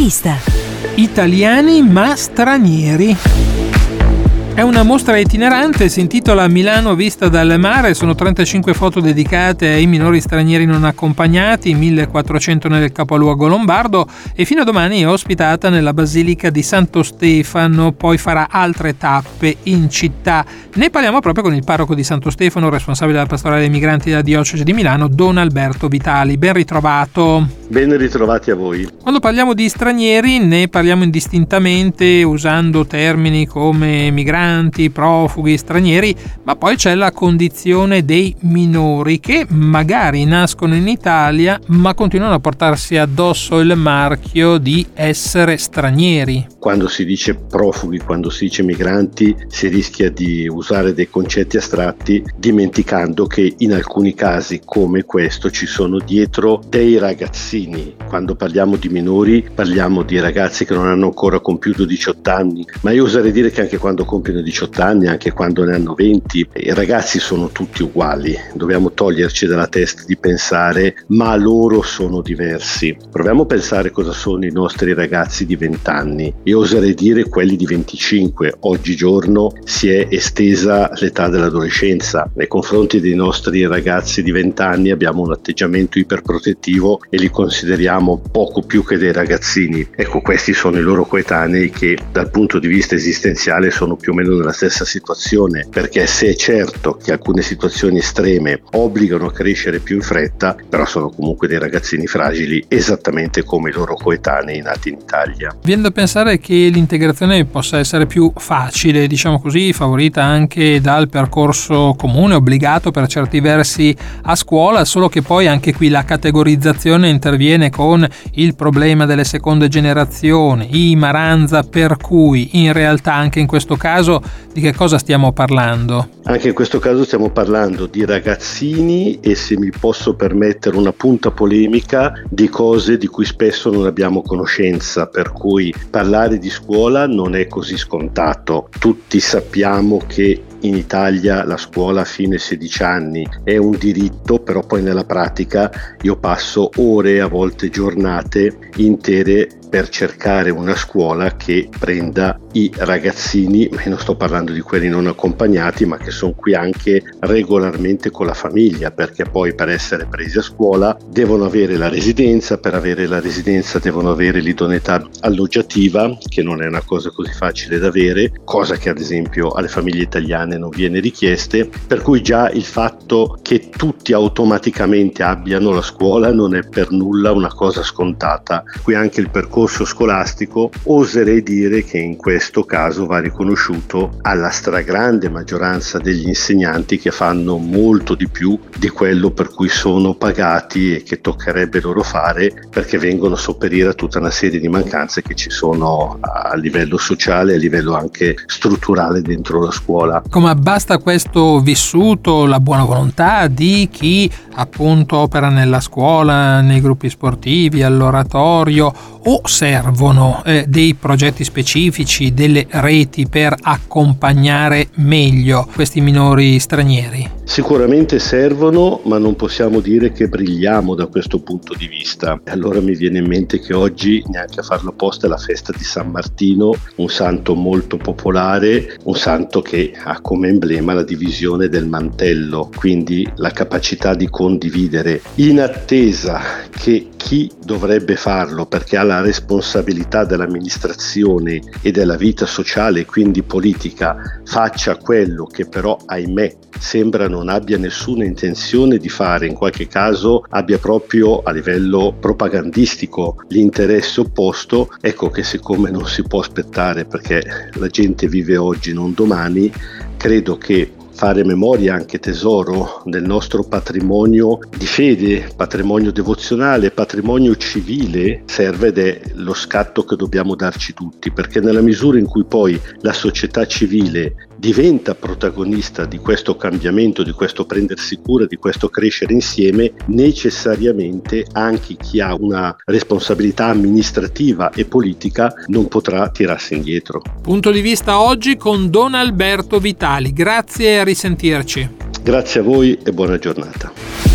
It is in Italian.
vista. Italiani ma stranieri. È una mostra itinerante, si intitola Milano vista dal mare, sono 35 foto dedicate ai minori stranieri non accompagnati, 1400 nel capoluogo lombardo, e fino a domani è ospitata nella Basilica di Santo Stefano, poi farà altre tappe in città. Ne parliamo proprio con il parroco di Santo Stefano, responsabile della pastorale dei migranti della diocesi di Milano, Don Alberto Vitali. Ben ritrovato. Ben ritrovati a voi. Quando parliamo di stranieri ne parliamo indistintamente usando termini come migranti, profughi, stranieri, ma poi c'è la condizione dei minori che magari nascono in Italia ma continuano a portarsi addosso il marchio di essere stranieri. Quando si dice profughi, quando si dice migranti, si rischia di usare dei concetti astratti dimenticando che in alcuni casi come questo ci sono dietro dei ragazzini. Quando parliamo di minori parliamo di ragazzi che non hanno ancora compiuto 18 anni, ma io oserei dire che anche quando compiono 18 anni, anche quando ne hanno 20, i ragazzi sono tutti uguali. Dobbiamo toglierci dalla testa di pensare ma loro sono diversi. Proviamo a pensare cosa sono i nostri ragazzi di 20 anni. Io oserei dire quelli di 25. Oggigiorno si è estesa l'età dell'adolescenza. Nei confronti dei nostri ragazzi di 20 anni abbiamo un atteggiamento iperprotettivo e li consideriamo poco più che dei ragazzini. Ecco, questi sono i loro coetanei che dal punto di vista esistenziale sono più o meno nella stessa situazione, perché se è certo che alcune situazioni estreme obbligano a crescere più in fretta, però sono comunque dei ragazzini fragili esattamente come i loro coetanei nati in Italia. Viene da pensare che l'integrazione possa essere più facile, diciamo così, favorita anche dal percorso comune, obbligato per certi versi a scuola, solo che poi anche qui la categorizzazione interviene con il problema delle seconde generazioni, i maranza, per cui in realtà anche in questo caso di che cosa stiamo parlando? Anche in questo caso stiamo parlando di ragazzini e, se mi posso permettere una punta polemica, di cose di cui spesso non abbiamo conoscenza, per cui parlare di scuola non è così scontato. Tutti sappiamo che in Italia la scuola a fine 16 anni è un diritto, però poi nella pratica io passo ore, a volte giornate intere per cercare una scuola che prenda i ragazzini, e non sto parlando di quelli non accompagnati, ma che sono qui anche regolarmente con la famiglia, perché poi per essere presi a scuola devono avere la residenza, per avere la residenza devono avere l'idoneità alloggiativa, che non è una cosa così facile da avere, cosa che ad esempio alle famiglie italiane non viene richieste, per cui già il fatto che tutti automaticamente abbiano la scuola non è per nulla una cosa scontata. Qui anche il percorso scolastico oserei dire che in questo caso va riconosciuto alla stragrande maggioranza degli insegnanti, che fanno molto di più di quello per cui sono pagati e che toccherebbe loro fare, perché vengono a sopperire a tutta una serie di mancanze che ci sono a livello sociale e a livello anche strutturale dentro la scuola. Come basta questo vissuto, la buona volontà di chi appunto opera nella scuola, nei gruppi sportivi, all'oratorio, o servono dei progetti specifici, delle reti per accompagnare meglio questi minori stranieri? Sicuramente servono, ma non possiamo dire che brilliamo da questo punto di vista. Allora mi viene in mente che oggi, neanche a farlo apposta, è la festa di San Martino, un santo molto popolare, un santo che ha come emblema la divisione del mantello, quindi la capacità di condividere, in attesa che chi dovrebbe farlo, perché ha la responsabilità dell'amministrazione e della vita sociale e quindi politica, faccia quello che però, ahimè, sembra non abbia nessuna intenzione di fare, in qualche caso abbia proprio a livello propagandistico l'interesse opposto. Ecco che siccome non si può aspettare, perché la gente vive oggi non domani, credo che fare memoria, anche tesoro del nostro patrimonio di fede, patrimonio devozionale, patrimonio civile, serve, ed è lo scatto che dobbiamo darci tutti, perché nella misura in cui poi la società civile diventa protagonista di questo cambiamento, di questo prendersi cura, di questo crescere insieme, necessariamente anche chi ha una responsabilità amministrativa e politica non potrà tirarsi indietro. Punto di vista oggi con Don Alberto Vitali. Grazie e a risentirci. Grazie a voi e buona giornata.